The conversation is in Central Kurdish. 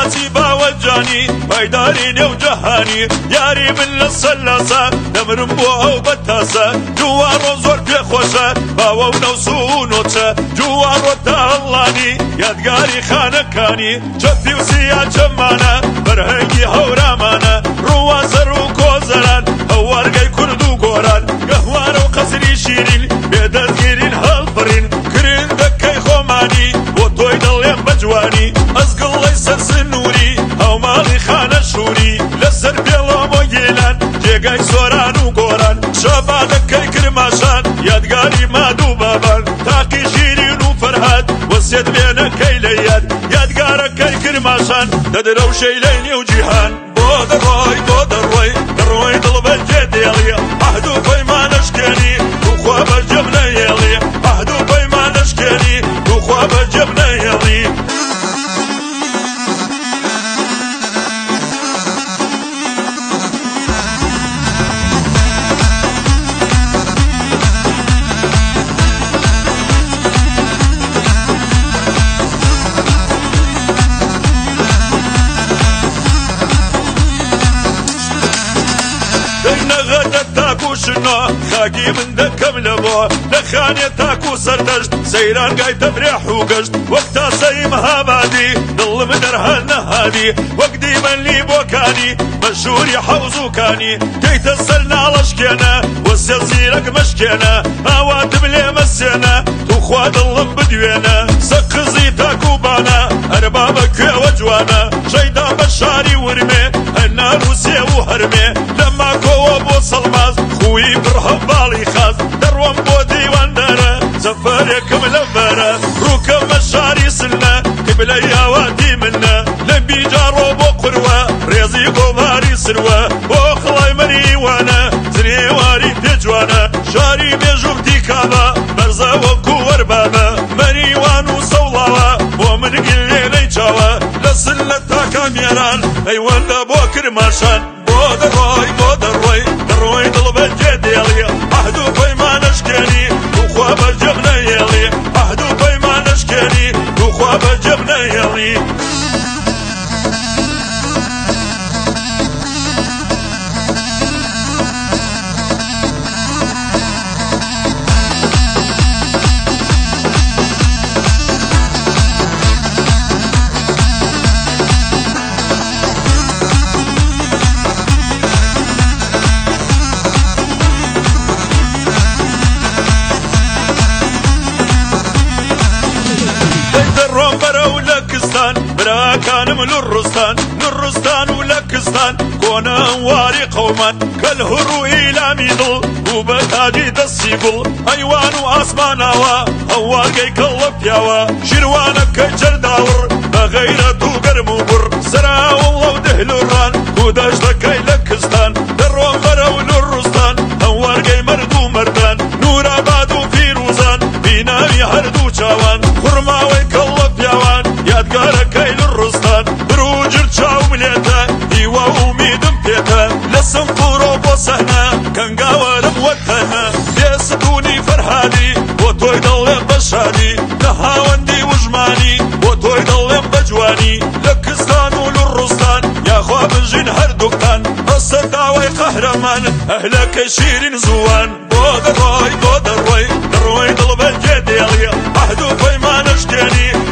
ماچی باوەجانی پایداری نێو جەهانی یاری من لە سەلاسە دەمرم بۆ ئەو بەتاسە جووارۆ زۆر پێخۆشە باوە و نەوسو و نۆچە جووارۆ تا هەڵڵانی یادگاری خانەکانی چەپی و سیا چەمانە بەرهەنگی هەورامانە ڕوازەر و کۆزەران هەوارگەی کورد و گۆران گەهوارە و قەسری شیرین بێدەستگیرین هەڵبڕین کرندەکەی خۆمانی بۆ تۆی دڵێم بەجوانی ئەزگڵەی سەر سنووری هەوماڵی خانە شووری لەسەر پێڵۆم و گێلان جێگای سۆران و گۆران شەبادەکەی کرماشان یادگاری ماد و بابان تاقی شیرین و فەرهاد وەسێت وێنەکەی لە یاد یادگارەکەی کرماشان دەدرەوشەی لەی نێو جیهان بۆ دەڕۆی دەڕۆی دڵ بەجێ دێڵی عەهد و پەیمانەشکێنی توخوا بەجێم نەهێڵی عەهد و پەیمانەشکێنی توخوا بەجێم نەهێڵی شنو خاکی من دەکەم لەبۆ لە خانێ تاک و سەردەشت سەیران گای تەفرێح و گەشت وەک تاسەی مەهابادی دڵم دەرهە نەهادی وەک دیمەنلی بۆکانی مەشهوری حەوزوکانی دەیتە سەر ناڵەشکێنە وەسێ زیرەک مەشکێنە ئاواتم لێ مەسێنە توخوا دڵم بدوێنە سەقزی تاک و بانە هەربا بە کوێوە جوانە شەیدا بە شاری ورمێ هەنار و سێ و هەرمێ لە ماکۆوە بۆ سەڵماز خوی بڕ هەڤاڵی خاز دەڕۆم بۆ دیواندارە زەفەرێکم لەبەرە ڕووکەمە شاری سنە قیبلەی ئاواتی منە لە بیجاڕۆ بۆ قوروە ڕێزی گۆڤاری سروە بۆ خڵای مەریوانە زرێواری پێجوانە شاری مێژووتی کابە بەرزە وەکو وەربابە مەریوان و سەوڵاوە بۆ من گلێنەی چاوە لە سن لە تاکامێران ئەیوەندە بۆ کرماشان بۆ دەڕۆی دەڕۆی دڵ بەجێ دێڵی عەهد و پەیمانەشکێنی توخوا بەجێم نەهێڵی عەهد و پەیمانەشکێنی توخوا بەجێم نەهێڵی براكانم للرستان ولكستان كونا واري قوما كالهرو إلى ميدل وبتاجي دسيبل أيوان واسماناوا هواقي كاللب ياوا شروانك كجرداور بغيرتو قرمو بر سرا والله ودهلو الران وداش لكي لكستان دروان برو للرستان هواقي مردو مردان نورا بادو فيروزان بيناوي هردو چاوان خرماوي كاللب ياوان یادگارەکەی لڕستان بروجر چاو ملێتە هیوا ئومیدم پێتە لە سنفورۆ بۆ سەهنە کەنگاوەرم وەتەنە بێستونی فەرهادی بۆ تۆی دڵێم بە شادی لە هاوەندی وژمانی بۆ تۆی دڵێم بە جوانی لە کستان و لڕستان یاخوا بژین هەردووکتان هەسە داوای قەهرەمان ئەهلەکەی شیرین زووان بۆ دەڕۆی دڵ بەجێ دێڵی عەهد و پەیمانەشکێنی